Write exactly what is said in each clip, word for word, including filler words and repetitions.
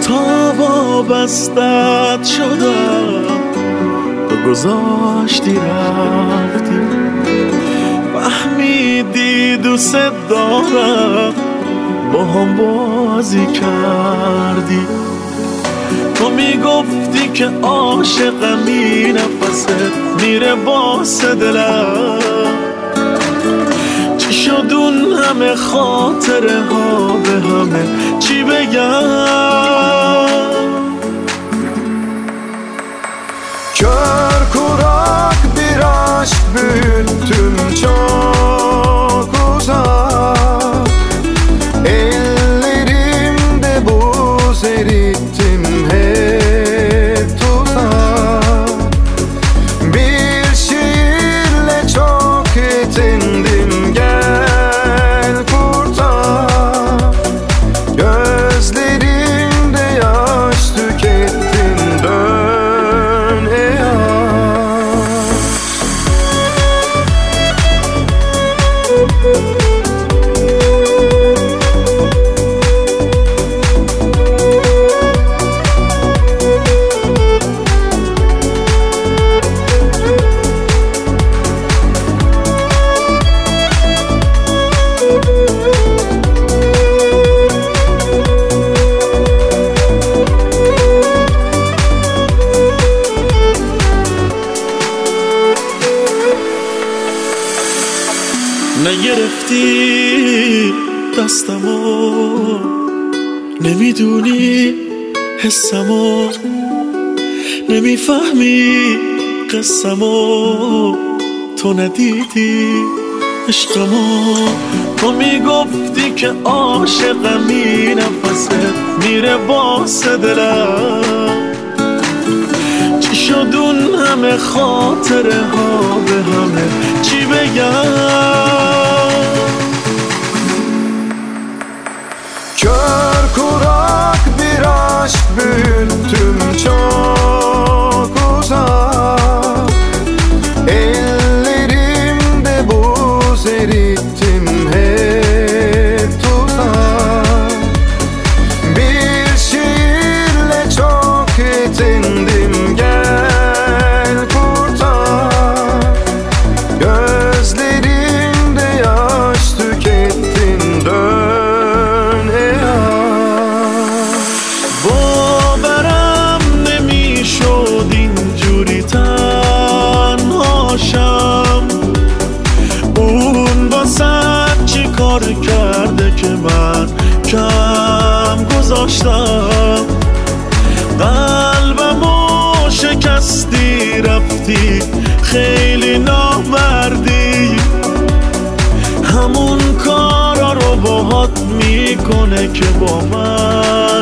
تا وابستت شدم تو گذاشتی رفتی، فهمیدی دوست دارم با هم بازی کردی. تو میگفتی که عاشقمی، نفست میره واسه دلم. چی شد اون همه خاطره ها، به همه چی بگم؟ Kör kurak bir aşk büyüttüm çok uzak, ellerimde buz erittim hep tuzak. Bir şiirle çok yetindim, gel kurtar. Gözlerimde yaş tükettin, dön ey aşk. نگرفتی دستمو، نمیدونی حسمو، نمیفهمی قصمو، تو ندیدی عشقمو. تو میگفتی که عاشقمی، نفست میره واسه دلم. چی شد اون همه خاطره ها، به همه چی بگم؟ Kör kurak bir aşk büyüttüm çok uzak, ellerimde buz erittim hep tuzak. Bir şiirle çok yetindim, gel kurtar. Gözlerimde yaş tükettin, dön ey aşk. باورم نمیشد اینجوری تنهاشم. اون واسه چی کار کرده که من کم گذاشتم؟ قلبمو شکستی رفتی، خیلی نامردی. همون کارا رو باهات میکنه که با من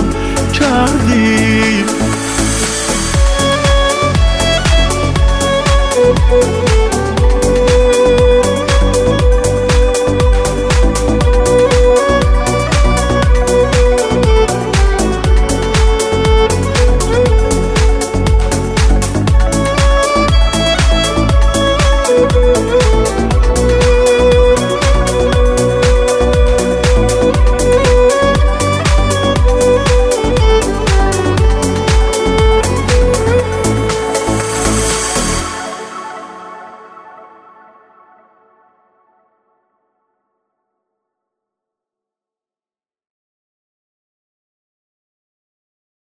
کردی.